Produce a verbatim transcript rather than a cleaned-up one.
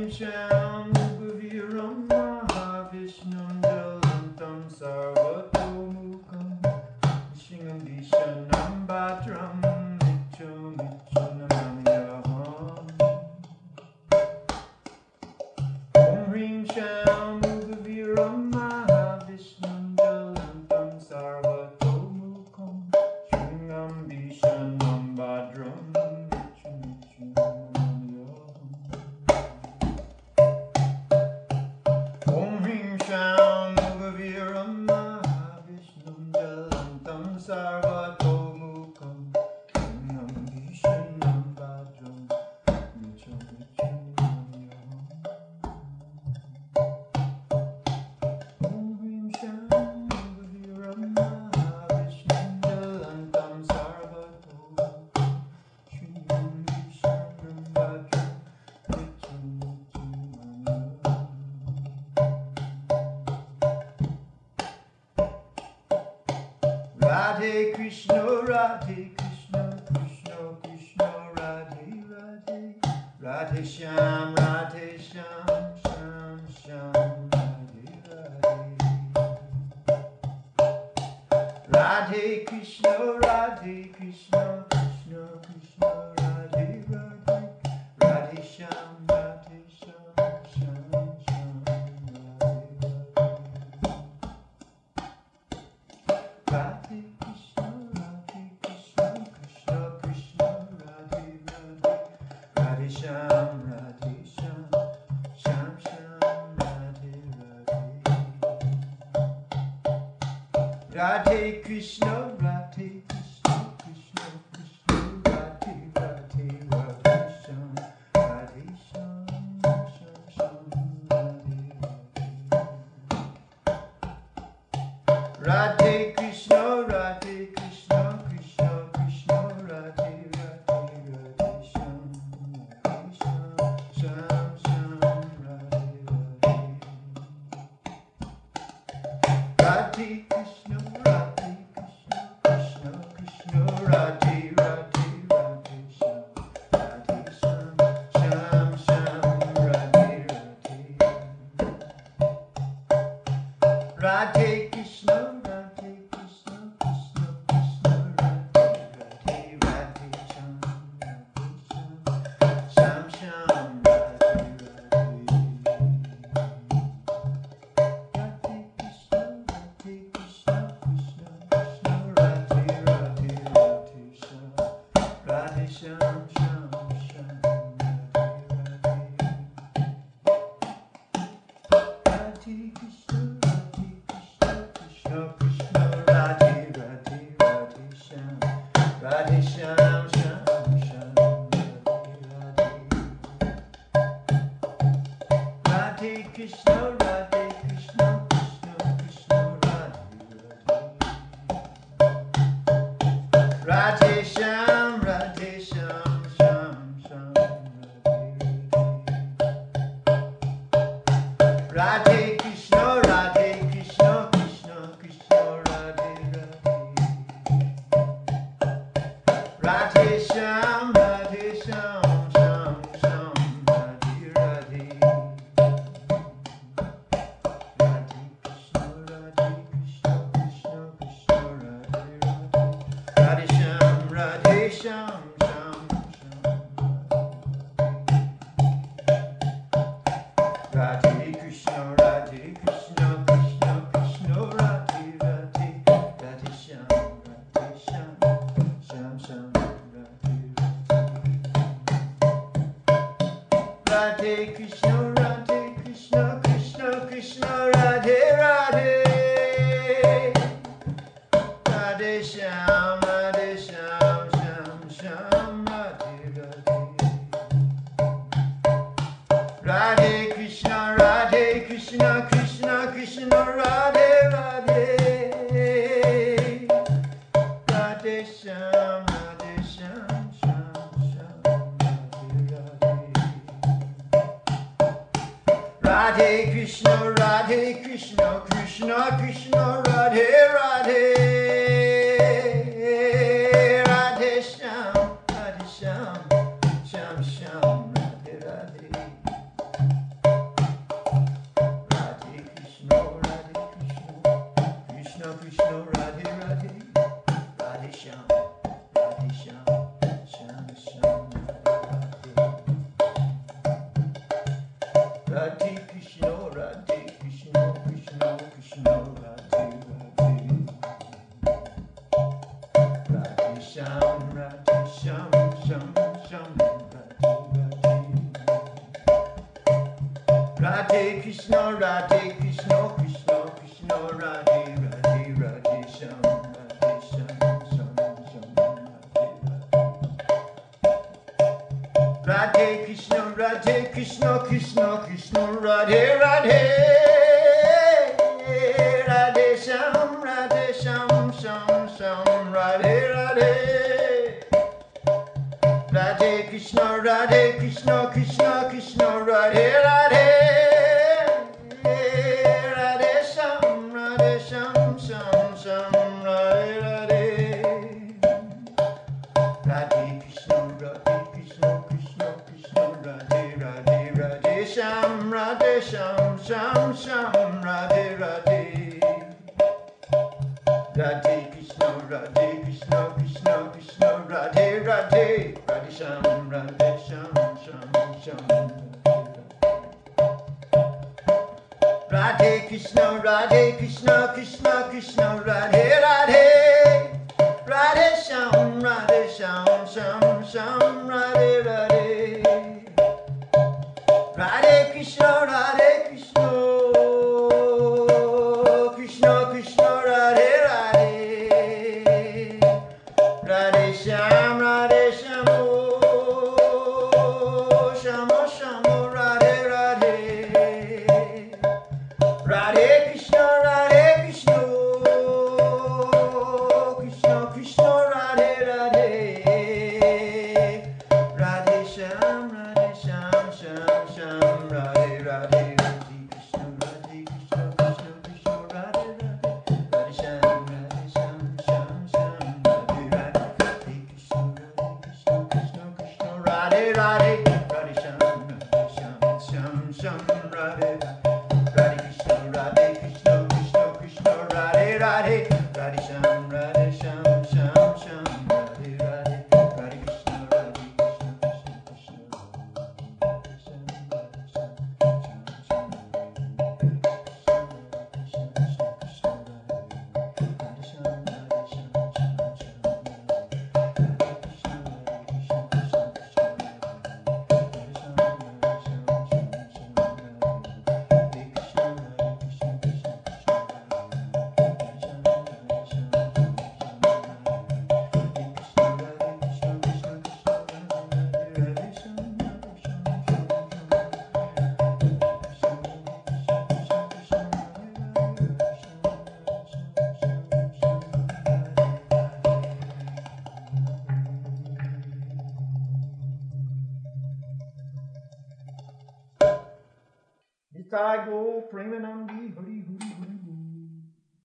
Hrim Sham Mugaviram Mahavishnum Jalantam Sarvatomukam Vishingam Vishanam Bhadram Nityam Nityanamayaham. Om Hrim Sham Mugaviram Mahavishnum Jalantam Sarvatomukam Vishingam Vishanam Bhadram Nityam Nityanamayaham. Om Hrim Sham Mugaviram Mahavishnum Jalantam Sarvatomukam Vishingam Vishanam Bhadram Nityam Nityanamayaham. Om Hrim Sham Mugaviram Mahavishnum Jalantam Sarvatomukam Vishingam Vishanam Bhadram Nityam Nityanamayaham. Radhe Krishna, Radhe Krishna, Krishna Krishna, Radhe Radhe, Radhe Shyam, Radhe Shyam, Shyam Shyam, Radhe Radhe. Radhe Krishna, Radhe Krishna, Krishna Krishna, Radhe Radhe, Radhe Shyam, Radhe Shyam, Shyam Shyam, Radhe Radhe. Radhe Krishna, Radhe Krishna, Krishna Krishna, Radhe Radhe, Radhe Shyam, Radhe Shyam, Shyam Shyam, Radhe Radhe. Radhe Krishna, Radhe Krishna, Krishna Krishna, Radhe Radhe, Radhe Shyam, Radhe Shyam, Shyam Shyam, Radhe Radhe. Radhe Krishna, Radhe Krishna, Krishna Krishna, Radhe Radhe, Radhe Shyam, Radhe Shyam, Shyam Shyam, Radhe Radhe. Radhe Krishna, Radhe Krishna, Krishna Krishna, Radhe Radhe, Radhe Shyam, Radhe Shyam, Shyam Shyam, Radhe Radhe. Radhe Krishna, Radhe Krishna, Krishna Krishna, Radhe Radhe, Radhe Shyam, Radhe Shyam, Shyam Shyam, Radhe Radhe. Radhe Krishna, Radhe Krishna, Krishna Krishna, Radhe Radhe, Radhe Shyam, Radhe Shyam, Shyam Shyam, Radhe Radhe. Radhe Krishna, Radhe Krishna, Krishna Krishna, Radhe Radhe, Radhe Shyam, Radhe Shyam, Shyam Shyam, Radhe Radhe. Radhe Krishna, Radhe Krishna, Krishna Krishna, Radhe Radhe. Radhe Shyam, Radhe Shyam, Shyam Shyam, Radhe Radhe. Radhe Krishna, Radhe Krishna, Krishna Krishna, Radhe Radhe. Radhe Shyam, Radhe Shyam, Shyam Shyam, Radhe Radhe. Radhe Krishna, Radhe Krishna, Krishna Krishna, Radhe Radhe. Radhe Shyam, Radhe Shyam, Shyam Shyam. Radhe Krishna, Radhe Krishna, Krishna Krishna, Radhe Radhe. Radhe Shyam, Radhe Shyam, Shyam Shyam, Radhe Radhe. Radhe Krishna, Radhe Krishna, Krishna Krishna, Radhe Radhe. Radhe Shyam, Radhe Shyam, Shyam Shyam, Radhe Radhe. Radhe Krishna, Radhe Krishna, Krishna Krishna, Radhe Radhe. Radhe Shyam, Radhe Shyam, Shyam Shyam, Radhe Radhe. Radhe Krishna, Radhe Krishna, Krishna Krishna, Radhe Radhe. Radhe Shyam, Radhe Shyam, Shyam Shyam, Radhe Radhe. Radhe Krishna, Radhe Krishna, Krishna Krishna, Radhe Radhe. Radhe Shyam, Radhe Shyam, Shyam Shyam, Radhe Radhe. Radhe Krishna, Radhe Krishna, Krishna Krishna, Radhe Radhe, Radhe Shyam, Radhe Shyam, Shyam Shyam, Radhe Radhe. Radhe Krishna, Radhe Krishna, Krishna Krishna, Radhe Radhe. Radhe Shyam, Radhe Shyam, Shyam Shyam, Radhe Radhe. Radhe Krishna, Radhe Krishna, Krishna Krishna, Radhe Radhe. Radhe Shyam, Radhe Shyam, Shyam Shyam, Radhe Radhe. Radhe Krishna, Radhe Krishna, Krishna Krishna, Radhe Radhe. Radhe Shyam, Radhe Shyam, Shyam Shyam, Radhe Radhe. Radhe Krishna, Radhe Krishna, Krishna Krishna, Radhe Radhe. Radhe Shyam, Radhe Shyam, Shyam Shyam, Radhe Krishna, Radhe Krishna, Krishna Krishna, Radhe Radhe. Radhe Shyam, Radhe Shyam, Shyam Shyam, Radhe Radhe. Radhe Krishna, Radhe Krishna, Krishna Krishna, Radhe Radhe. Radhe Shyam, Radhe Shyam, Shyam Shyam, Radhe Radhe. Radhe Krishna, Radhe Krishna, Krishna Krishna, Radhe Radhe. Radhe Shyam, Radhe Shyam, Shyam Shyam, Radhe Radhe. Radhe Krishna, Radhe Krishna, Krishna Krishna, Radhe Radhe. Radhe Shyam, Radhe Shyam, Shyam Shyam, Radhe Radhe. Radhe Krishna, Radhe Krishna, Krishna Krishna, Radhe Radhe. Radhe Shyam, Radhe Shyam, Shyam Shyam, Radhe Radhe. Radhe Krishna, Radhe Krishna, Krishna Krishna, Radhe Radhe. Radhe Shyam, Radhe Shyam, Shyam Shyam, Radhe Radhe. Radhe Krishna, Radhe Krishna, Krishna Krishna, Radhe Shyam, Radhe Shyam, Shyam Shyam, Radhe Krishna, Radhe Krishna, Krishna Krishna, Radhe Shyam, Radhe Shyam, Shyam Shyam, Radhe Krishna, Radhe Krishna, Krishna Krishna, Radhe Shyam, Radhe Shyam, Shyam Shyam, Radhe Krishna, Radhe Krishna, Krishna Krishna, Radhe Shyam, Radhe Shyam, Shyam Shyam, Radhe Krishna, Radhe Krishna, Krishna Krishna, Radhe Radhe, Radhe Shyam, Radhe Shyam, Shyam Nitai Go Premanandi Hari Hu.